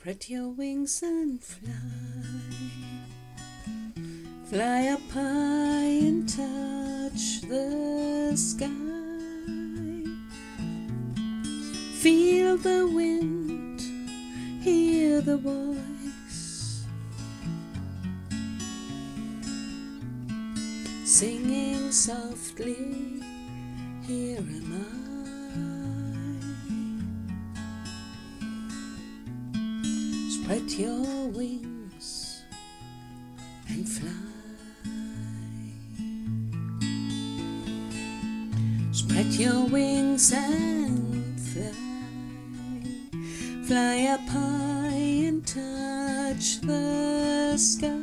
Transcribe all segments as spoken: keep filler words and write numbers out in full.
Spread your wings and fly. Fly up high and touch the sky. Feel the wind, hear the voice, singing softly, here am I. Spread your wings and fly. Spread your wings and fly. Fly up high and touch the sky.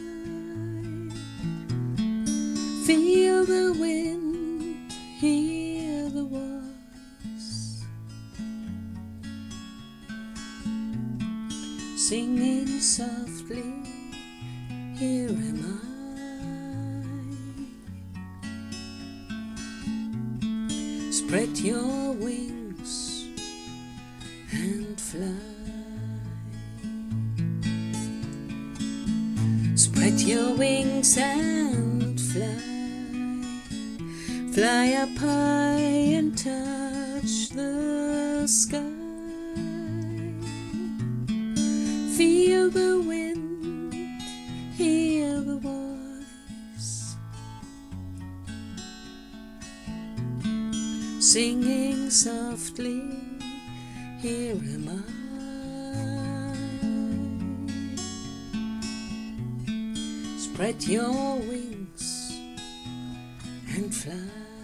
Feel the wind, hear the voice, singing softly, here am I. Spread your wings and fly. Spread your wings and fly. Fly up high and touch the sky. Feel the wind, hear the voice, singing softly, here am I. Spread your wings and fly.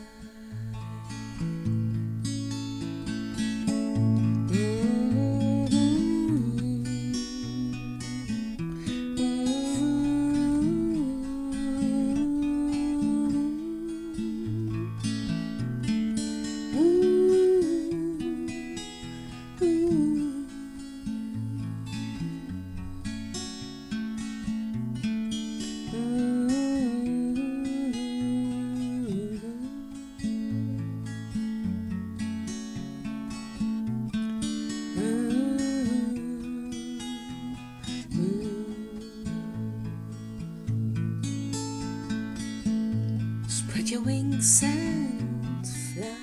Spread your wings and fly.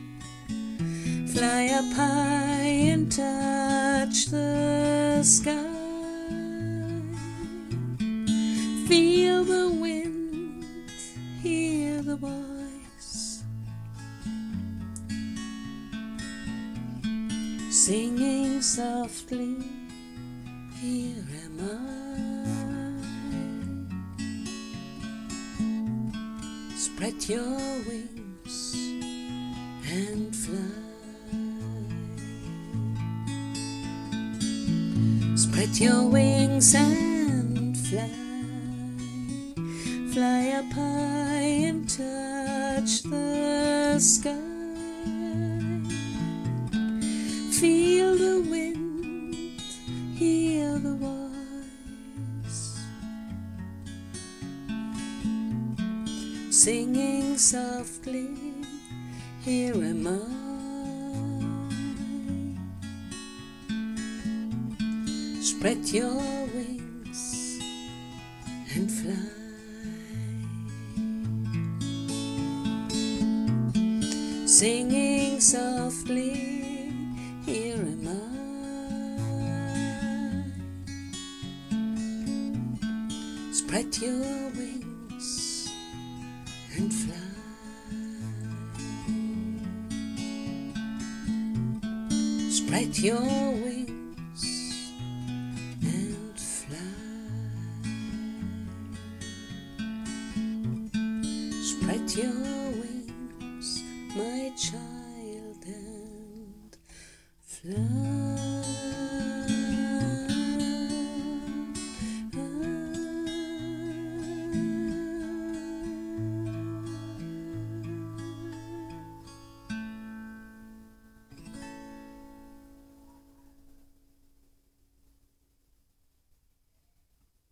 Fly up high and touch the sky. Feel the wind, hear the voice, singing softly, here am I. Spread your wings and fly. Spread your wings and fly. Fly up high and touch the sky. Feel the wind, hear the voice, singing softly, here am I. Spread your wings and fly. Singing softly, here am I. Spread your wings and fly. Spread your wings and fly. Spread your wings, my child, and fly.